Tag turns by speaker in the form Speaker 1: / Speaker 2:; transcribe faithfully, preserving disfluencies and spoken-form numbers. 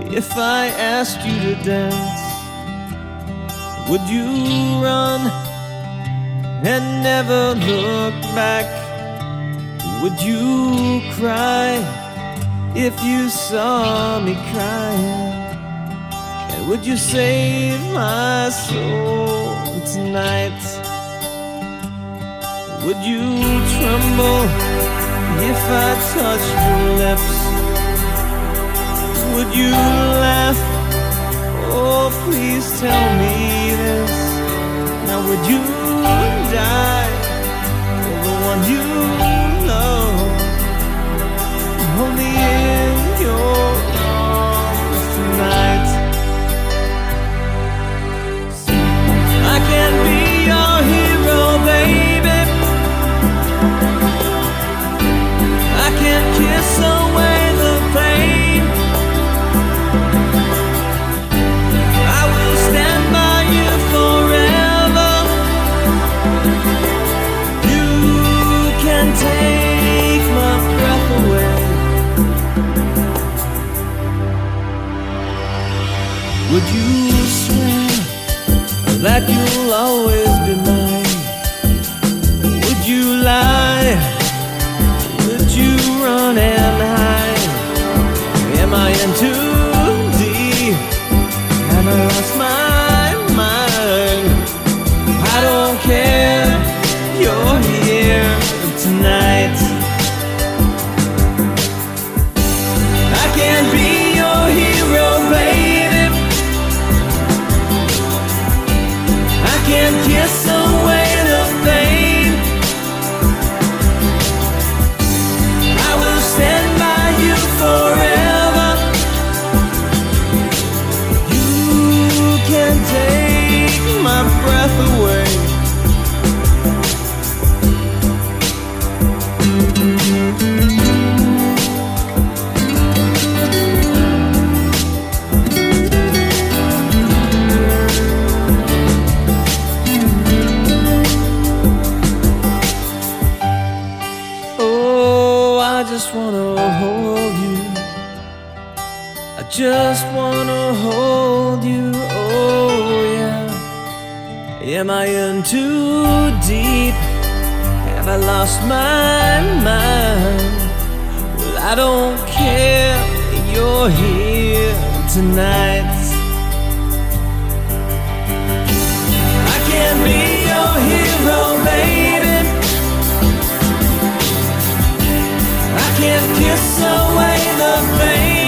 Speaker 1: If I asked you to dance, would you run and never look back? Would you cry if you saw me crying? And would you save my soul tonight? Would you tremble if I touched your lips? Would you laugh? Oh, please tell me this. Now would you die for the one you love? Hold me in your arms tonight. I can't be your hero, baby. I can't kiss away the pain. I will stand by you forever. You can take my breath away. Would you swear that you'll always be mine? Would you lie? Would you run and hide? Am I in too deep? Have I lost my mind? I don't care, you're here tonight. I can't be your hero, baby. I can't kiss away the pain. I will stand by you forever. You can take my breath away. Oh, I just wanna hold you. I just wanna hold you. Oh yeah. Am I in too deep? Have I lost my mind? Well, I don't care, you're here tonight. I can't be your hero, baby. I can't kiss away the pain.